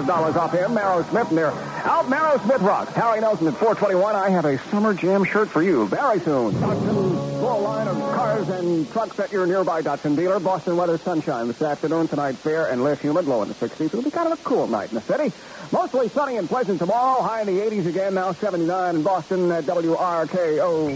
$5 off him, Aerosmith, and their album Aerosmith Rock. Harry Nelson at 421. I have a Summer Jam shirt for you very soon. Datsun's full line of cars and trucks at your nearby Datsun dealer. Boston weather, sunshine this afternoon. Tonight, fair and less humid, low in the 60s. It'll be kind of a cool night in the city. Mostly sunny and pleasant tomorrow. High in the 80s again, now 79 in Boston at WRKO.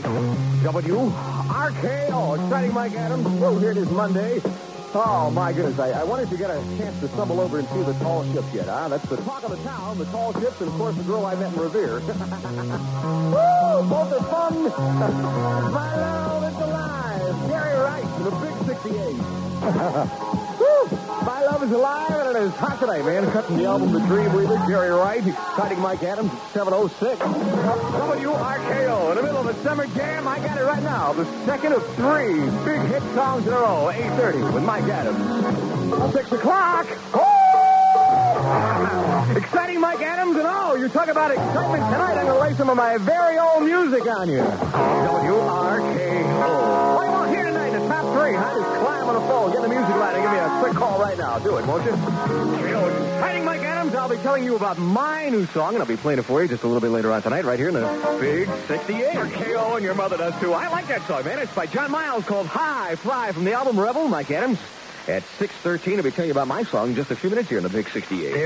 WRKO. Exciting Mike Adams. Oh, here it is Monday. Oh, my goodness. I wanted to get a chance to stumble over and see the tall ships yet, huh? That's the talk of the town, the tall ships, and, of course, the girl I met in Revere. Woo! Both are fun. My love is alive. Gary Wright for the big 68. Woo! My love is alive, and it is hot tonight, man. Cutting the album The Dream Breather, Jerry Wright, exciting Mike Adams at 7:06. WRKO, in the middle of a summer jam, I got it right now. The second of 3 big hit songs in a row, 8:30 with Mike Adams. 6 o'clock. Oh! Exciting Mike Adams, and you talk about excitement tonight. I'm going to lay some of my very own music on you. WRKO. What do you want here tonight? The top 3, huh? Just climb on the phone, get the music line, and give me a quick call right now. Do it, won't you? Exciting Mike Adams, I'll be telling you about my new song, and I'll be playing it for you just a little bit later on tonight, right here in the Big 68. KO, and your mother does, too. I like that song, man. It's by John Miles, called High Fly, from the album Rebel. Mike Adams, at 6:13, I'll be telling you about my song in just a few minutes here in the Big 68.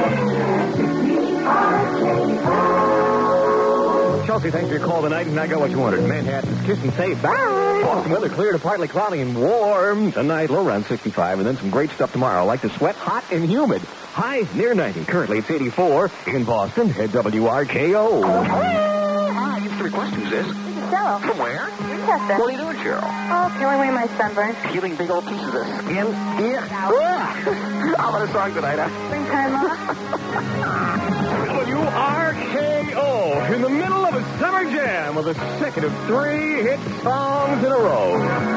Chelsea, thanks for your call tonight, and I got what you wanted. Manhattan's Kiss and Say bye. Boston weather clear to partly cloudy and warm tonight, low around 65, and then some great stuff tomorrow, like the sweat, hot and humid. High near 90. Currently it's 84 in Boston at WRKO. Hi, it's the request. Who's this? This is Cheryl. From where? Winchester. What are you doing, Cheryl? Oh, peeling away my sunburn. Peeling big old pieces of skin? Yeah. How about a song tonight, huh? Springtime love. WRKO, in the middle of a summer jam with a second of 3 hit songs in a row.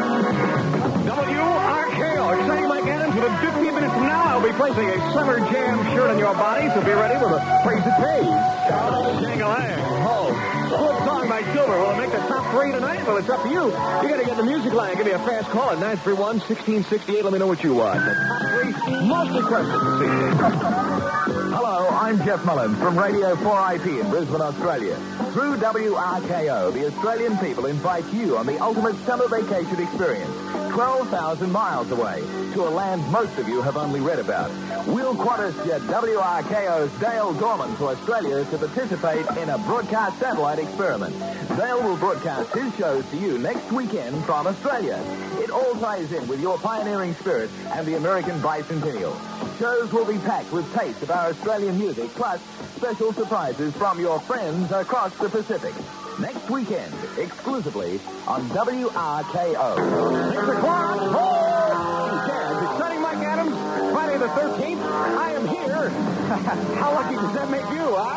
WRKO, exciting Mike Adams. Within 15 minutes from now, I'll be placing a summer jam shirt on your body, so be ready with a praise it pays. Shang-a-lang. Oh, good song by Silver. Will it make the top 3 tonight? Well, it's up to you. You got to get the music line. Give me a fast call at 931-1668. Let me know what you want. The top 3, mostly questions this evening. Hello, I'm Jeff Mullins from Radio 4IP in Brisbane, Australia. Through WRKO, the Australian people invite you on the ultimate summer vacation experience, 12,000 miles away, to a land most of you have only read about. We'll quadrust WRKO's Dale Gorman to Australia to participate in a broadcast satellite experiment. Dale will broadcast his shows to you next weekend from Australia. It all ties in with your pioneering spirit and the American bicentennial. Shows will be packed with taste of our Australian music, plus special surprises from your friends across the Pacific. Next weekend, exclusively on WRKO. 6 o'clock. Oh, jazz. Exciting Mike Adams. Friday the 13th. I am here. How lucky does that make you, huh?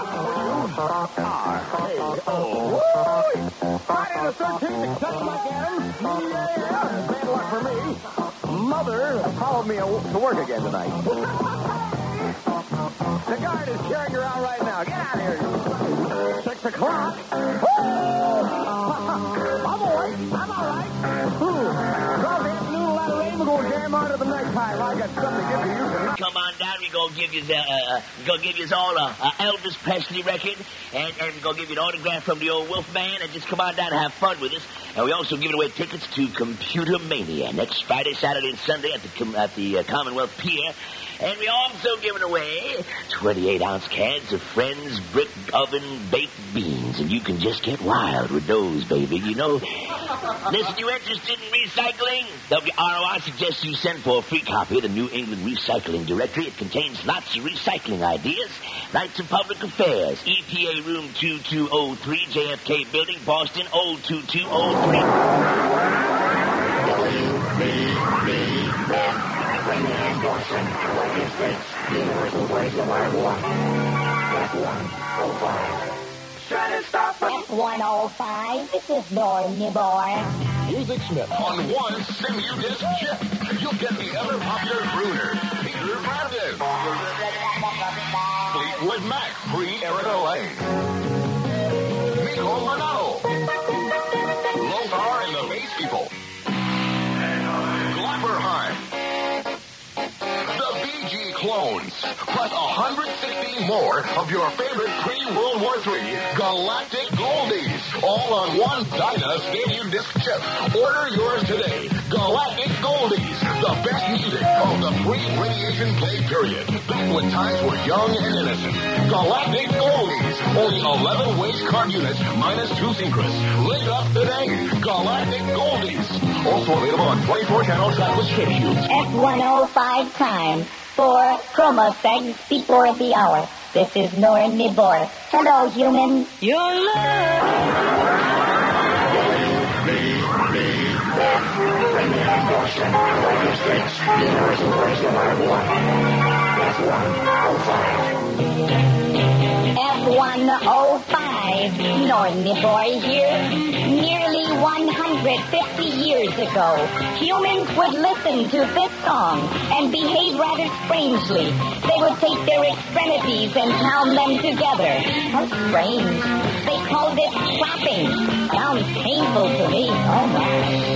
WRKO. Friday the 13th. Exciting Mike Adams. Yeah. Bad luck for me. Mother followed me to work again tonight. The guard is carrying her out right now. Get out of here. 6 o'clock. I'm awake. I'm all right. 12 the afternoon, a lot of rain. We're going to jam on to the nighttime. I got something to give to you tonight. Come on down. We're going to give you all a Elvis Presley record, and we're going to give you an autograph from the old Wolfman, and just come on down and have fun with us. And we also giving away tickets to Computer Mania next Friday, Saturday, and Sunday at the Commonwealth Pier. And we also giving away 28-ounce cans of Friends Brick Oven Baked Beans. And you can just get wild with those, baby. You know, listen, you interested in recycling? WROI suggests you send for a free copy of the New England Recycling Directory. It contains lots of recycling ideas. Knights of Public Affairs, EPA Room 2203, JFK Building, Boston 02203. Bringing endorsement to United States Universal Voice of our war. F105. Shut it, stop it. F105, this is Dorothy Boy. Music Smith. On one Simu-disc chip, you'll get the ever-popular crooner, Peter Frampton. Fleetwood Mac, pre-Erica Lane. Nico Manalo. Lothar and the Bass People. Glapperheim. The Bee Gees clones, plus 160 more of your favorite pre-World War III Galactic Goldies, all on one Dyna Stadium Disc chip. Order yours today. Galactic Goldies, the best music of the pre-radiation play period. Back when times were young and innocent. Galactic Goldies, only 11 waste card units minus 2 Synchros. Lick it up today. Galactic Goldies. Also available on 24-channel trackless Shapeshields. F105 time for Chroma Segs before the hour. This is Nora Nibor. Hello, humans. Your love. F105, Nora Nibor here. Nearly 150 years ago, humans would listen to this song and behave rather strangely. They would take their extremities and pound them together. How strange. They called it clapping. Sounds painful to me. Oh, my.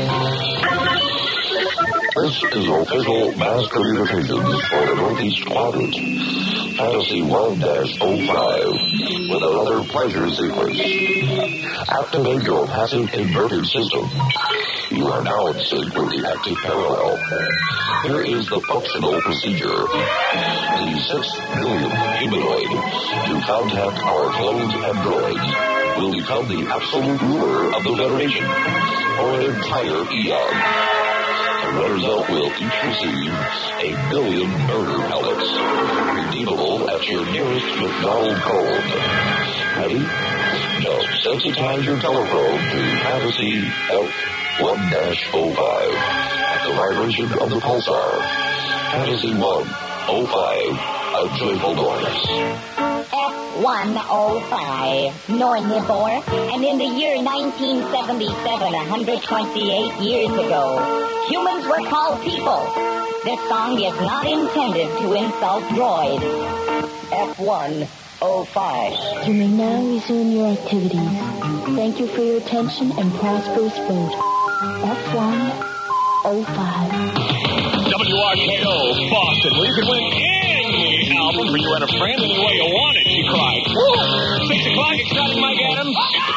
This is official mass communications for the Northeast Quadrant. Fantasy 1-05 with another pleasure sequence. Activate your passive inverted system. You are now in sync with the active parallel. Here is the functional procedure. The 6 billion humanoid to contact our cloned androids will become the absolute ruler of the Federation for an entire eon. The runners-up will each receive 1 billion murder pellets, redeemable at your nearest McDonald's code. Ready? Now sensitize your telephone to Fantasy F1-05 at the vibration of the pulsar. Fantasy 105, a joyful noise. F105, Nornibor, and in the year 1977, 128 years ago, humans were called people. This song is not intended to insult droids. F105. You may now resume your activities. Thank you for your attention and prosperous vote. F105. WRKO, Boston, where you can win any album for you and a friend any way you want it, she cried. Woo! 6 o'clock, exciting, Mike Adams.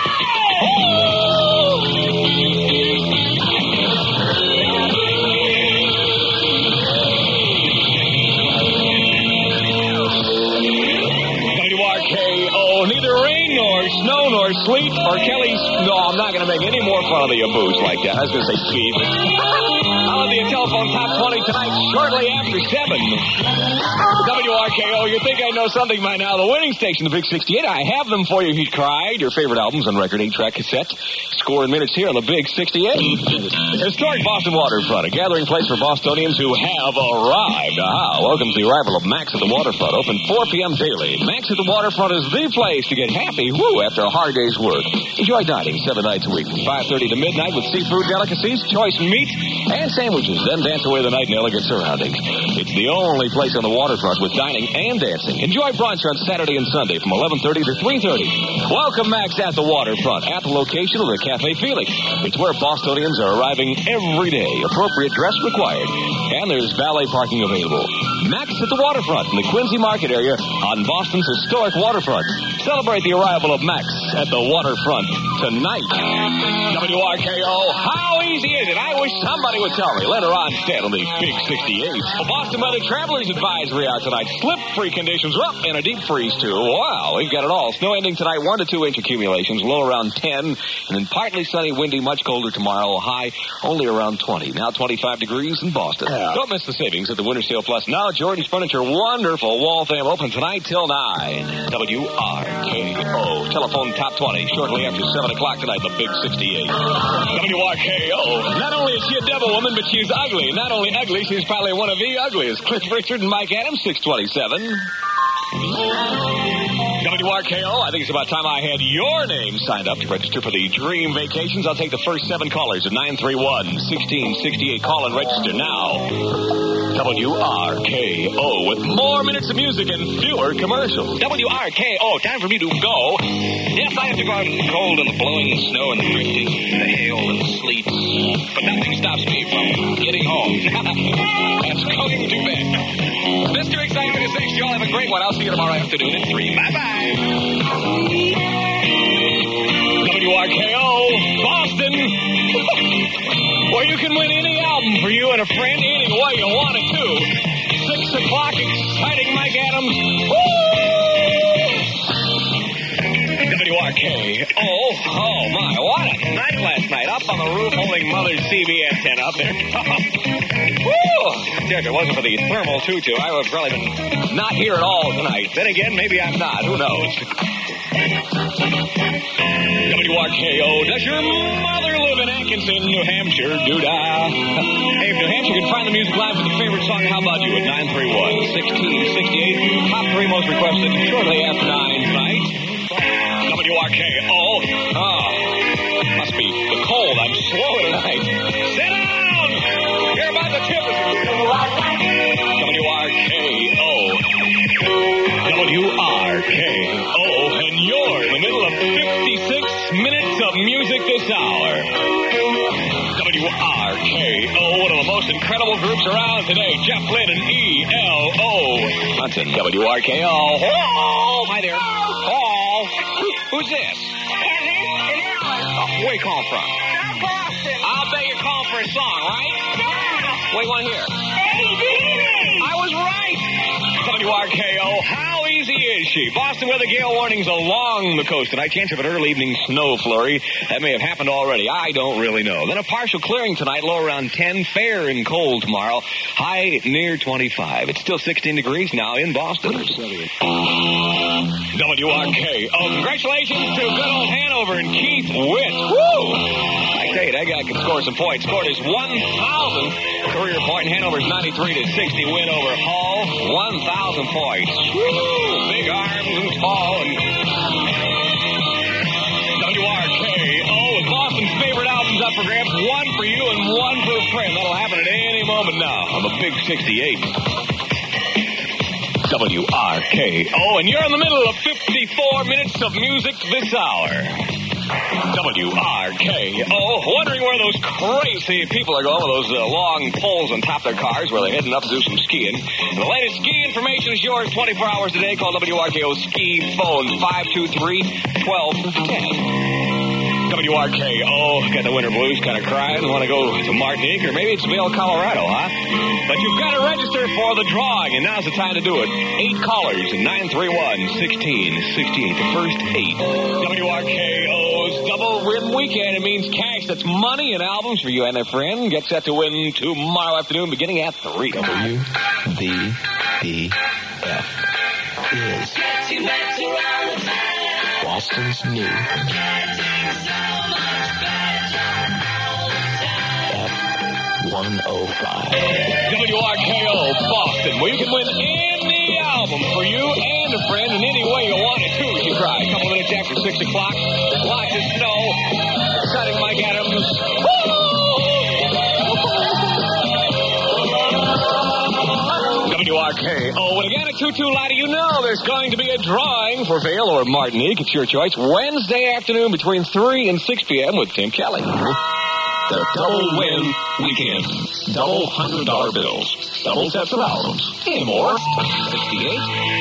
WRKO, neither rain nor snow nor sleet or Kelly's... No, I'm not going to make any more fun of the booze like that. I was going to say Steve. I'll be a telephone top 20 tonight shortly after 7. WRKO, you think I know something by now. The winning station, the Big 68. I have them for you, he cried. Your favorite albums on record, 8-track cassette. Score in minutes here on the Big 68. Historic Boston Waterfront, a gathering place for Bostonians who have arrived. Aha, welcome to the arrival of Max at the Waterfront. Open 4 p.m. daily. Max at the Waterfront is the place to get happy, after a hard day's work. Enjoy dining 7 nights a week from 5:30 to midnight with seafood delicacies, choice meat, and sandwiches. Then dance away the night in elegant surroundings. It's the only place on the waterfront with dining and dancing. Enjoy brunch on Saturday and Sunday from 11:30 to 3:30. Welcome Max at the Waterfront, at the location of the Cafe Felix. It's where Bostonians are arriving every day. Appropriate dress required. And there's valet parking available. Max at the Waterfront in the Quincy Market area on Boston's historic waterfront. Celebrate the arrival of Max at the Waterfront tonight. WRKO, how easy is it? I wish somebody would tell me. Later on, stand on the Big 68. A Boston Weather Travelers Advisory out tonight. Slip-free conditions and a deep freeze, too. Wow, we've got it all. Snow ending tonight, 1 to 2 inch accumulations, low around 10, and then partly sunny, windy, much colder tomorrow, high only around 20. Now 25 degrees in Boston. Don't miss the savings at the Winter Sale Plus. Now Jordan's Furniture, wonderful wall fam, open tonight till 9. WRKO. Telephone top 20 shortly after 7 o'clock tonight, the Big 68. WRKO. Not only is she a devil woman, but she's ugly. Not only ugly, she's probably one of the ugliest. Cliff Richard and Mike Adams, 627. WRKO, I think it's about time I had your name signed up to register for the Dream Vacations. I'll take the first 7 callers at 931-1668. Call and register now. WRKO, with more minutes of music and fewer commercials. WRKO, time for me to go. Yes, I have to go out in the cold and the blowing and snow and the drifting and the hail and the sleet. But nothing stops me from getting home. That's going to bed. Mr. Exciting You all have a great one. I'll see you tomorrow afternoon at 3. Bye-bye. WRKO, Boston, where you can win any album for you and a friend any way you want it to. 6 o'clock, exciting Mike Adams. Woo! WRKO, oh my, what a night last night. Up on the roof holding Mother's CB antenna up there. Woo! If it wasn't for the thermal tutu, I would have probably been not here at all tonight. Then again, maybe I'm not. Who knows? WRKO, does your mother live in Atkinson, New Hampshire? Doo-dah. Hey, if New Hampshire can find the music line for the favorite song, how about you at 931-1668? Top 3 most requested shortly after 9 tonight. WRKO. Oh, must be the cold. I'm slow tonight. Sit down! Hear about the tip. WRKO. WRKO. And you're in the middle of 56 minutes of music this hour. WRKO. One of the most incredible groups around today. Jeff Lynne and ELO. Hudson. WRKO. Oh, hi there. Oh, who's this? Kevin and Alan. Where you calling from? From Boston. I'll bet you're calling for a song, right? Yeah. What do you want to hear? Hey, Dini. I was right. WRKO, how easy is she? Boston weather gale warnings along the coast tonight. Chance of an early evening snow flurry. That may have happened already. I don't really know. Then a partial clearing tonight, low around 10. Fair and cold tomorrow. High near 25. It's still 16 degrees now in Boston. WRKO, congratulations to good old Hanover and Keith Witt. Woo! I tell you, that guy can score some points. Scored his 1,000th career point. Hanover's 93-60 win over Hull. 1,000 points. Woo! Big arms and tall. And WRKO, with Boston's favorite albums up for grabs. One for you and one for a friend. That'll happen at any moment now on the Big 68. WRKO, and you're in the middle of 54 minutes of music this hour. WRKO, wondering where those crazy people are going with those long poles on top of their cars where they're heading up to do some skiing. And the latest ski information is yours 24 hours a day. Call WRKO Ski Phone 523-1210. WRKO, got the winter blues, kind of crying, want to go to Martinique, or maybe it's Vail, Colorado, huh? But you've got to register for the drawing, and now's the time to do it. 8 callers at 931-1668, the first 8. WRKO's Double Rim Weekend. It means cash. That's money and albums for you and a friend. Get set to win tomorrow afternoon beginning at 3. WVBF is Boston's new F105. WRKO Boston, where you can win any album for you and a friend in any way you want it to. You try. A couple minutes after 6 o'clock. Lots of snow. Exciting Mike Adams. WRKO. And again, at 22 Lighty, you know there's going to be a drawing for Vail or Martinique. It's your choice. Wednesday afternoon between 3 and 6 p.m. with Tim Kelly. The Double Win Weekend. Double $100 bills. Double sets of albums. And more. 68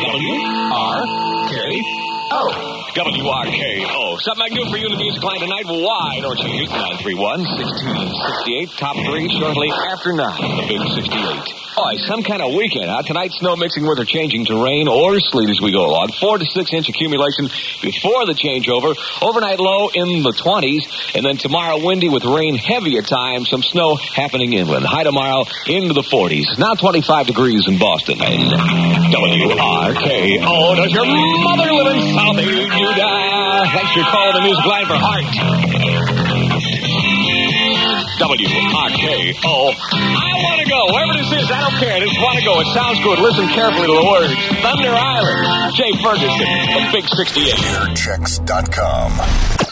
WRKO. WRKO. Something I can do for you in the music line tonight. Why don't you use 931-1668. Top 3 shortly after 9. The Big 68. Oh, some kind of weekend, huh? Tonight, snow mixing with or changing to rain or sleet as we go along. 4 to 6 inch accumulation before the changeover. Overnight low in the 20s. And then tomorrow, windy with rain heavy at times. Some snow happening inland. High tomorrow into the 40s. Now 25 degrees in Boston. And WRKO. Does your mother live in South Asia? Thanks for your call to the music line for Heart. WRKO. I want to go. Wherever this is, I don't care. I just want to go. It sounds good. Listen carefully to the words. Thunder Island. Jay Ferguson, the Big 68. Airchecks.com.